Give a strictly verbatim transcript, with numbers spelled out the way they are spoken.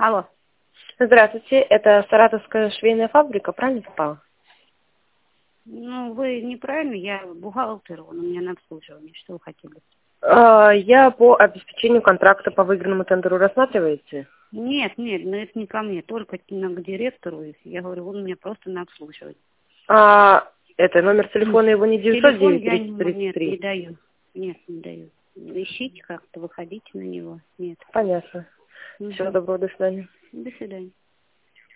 Алло. Здравствуйте, это Саратовская швейная фабрика, правильно попала? Ну, вы неправильно, я бухгалтер, он у меня на обслуживании. Что вы хотели? А, Я по обеспечению контракта по выигранному тендеру рассматриваете? Нет, нет, ну это не ко мне, только на- к директору. Я говорю, он у меня просто на обслуживании. А, это номер телефона его не девятьсот Телефон девять я триста не, тридцать нет, не три. даю. Нет, не даю. Ищите как-то, выходите на него. Нет. Понятно. Всего Угу. доброго, до свидания. До свидания.